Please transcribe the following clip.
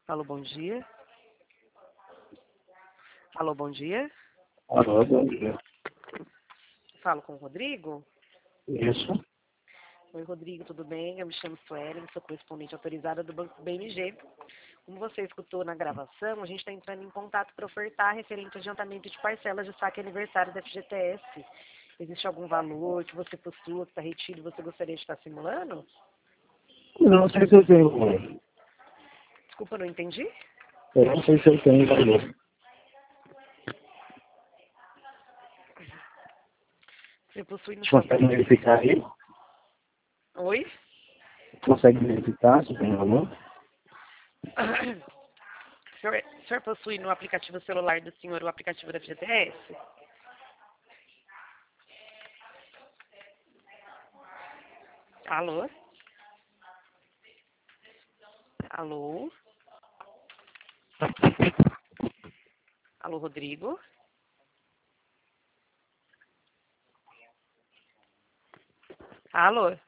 Alô, bom dia. Alô, bom dia. Alô, bom dia. Falo com o Rodrigo? Isso. Oi, Rodrigo, tudo bem? Eu me chamo Suelen, sou correspondente autorizada do Banco BMG. Como você escutou na gravação, a gente está entrando em contato para ofertar referente ao adiantamento de parcelas de saque aniversário da FGTS. Existe algum valor que você possua, que está retido e você gostaria de estar simulando? Não sei se eu tenho valor. Desculpa, não entendi. Eu não sei se eu tenho valor. Você possui no seu Consegue CPF? verificar aí? Oi? Consegue verificar se tem valor? O senhor possui no aplicativo celular do senhor o aplicativo da FGTS? Alô? Alô? Alô, Rodrigo? Alô?